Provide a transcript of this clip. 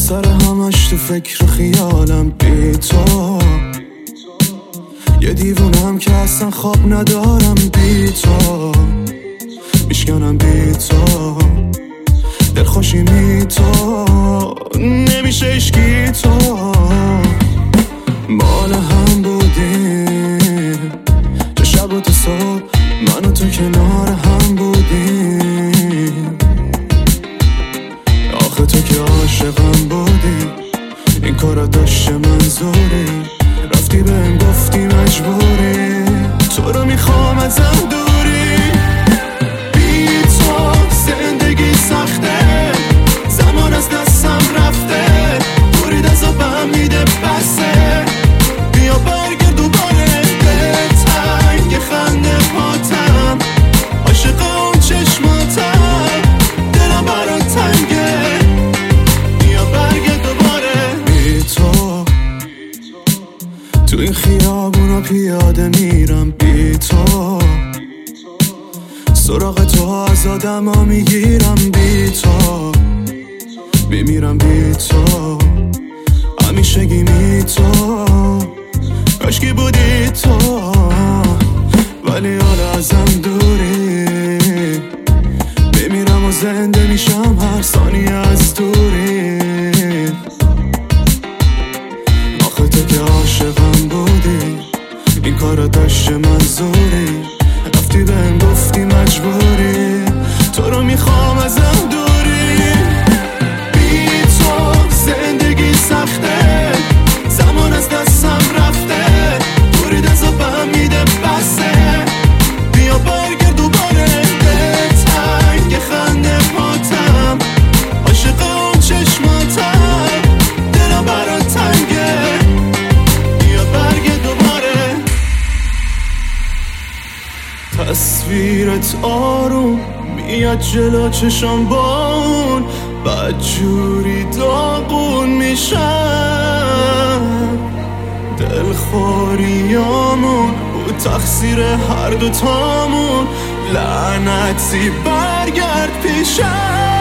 سر همش تو فکر و خیالم بی تو، یه دیوونم که اصلا خواب ندارم بی تو، میشکنم بی تو، دلخوشی می تو، نمیشه اشکی تو. مال هم بودیم تو شب و تو صبح، من و تو کنار هم بودیم. آخه تو که عاشقم بودی، این کارا داشته منظوری، رفتی بهم گفتی مجبوری، تو رو میخوام ازم دوری. بی تو زندگی سخته، زمان از دستم رفته، برید از آبم میده بسه، بیا برگرد دوباره به تنگ خنده پاتم، عاشق اون چشماتم، دلم برات تنگه، بیا برگرد دوباره. بی تو این خیابونا پیاده میرم بی تو، سراغ تو از آدما میگیرم بی تو، میمیرم بی تو، همیشگی می تو، کاشکی بودی تو، ولی حالا ازم دوری، میمیرم و زنده میشم هر ثانیه از دوری. آخه تو که عاشقم بودی، این کارا داشته منظوری، رفتی بهم گفتی مجبوری، تو رو میخوام ازم دوری. بی تو زندگی سخته، زمان از دستم رفته، برید از آبم میده بسه، بیا برگرد دوباره به تنگ خنده پاتم، عاشق اون چشماتم، دلم برات تنگه، بیا برگرد دوباره. تصویرت آروم میاد جلو چشم با اون، بدجوری داغون میشم، دلخوریامون بود تقصیر هر دوتامون، لعنتی برگرد پیشم.